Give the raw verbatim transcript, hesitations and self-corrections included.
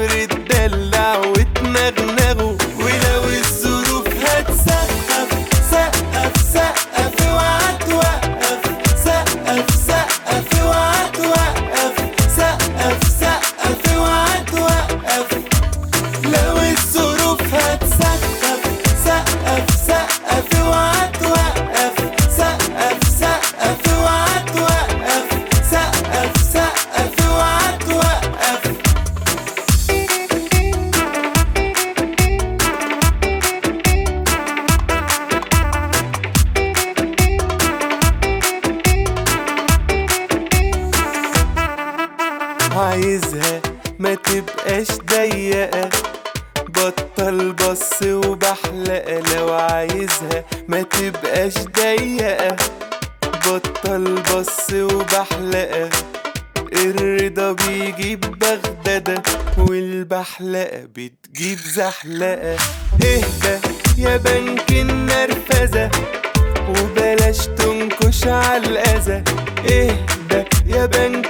افرد دلع وتنغنغوا، ولو الظروف هتسقف سقف سقف اوعى توقف، سقف سقف اوعى توقف، سقف سقف اوعى توقف. لو الظروف هتسقف سقف سقف اوعى توقف، سقف سقف اوعى توقف، سقف سقف اوعى توقف. عايزها ما تبقاش ضيقة، بطل بص وبحلقة. لو عايزها ما تبقاش ضيقة، بطل بص وبحلقة. الرضا بيجيب بغدادة والبحلقة بتجيب زحلقة. اهدى يا بنك النرفزة وبلاش تنكش عالأذى، اهدى يا بنك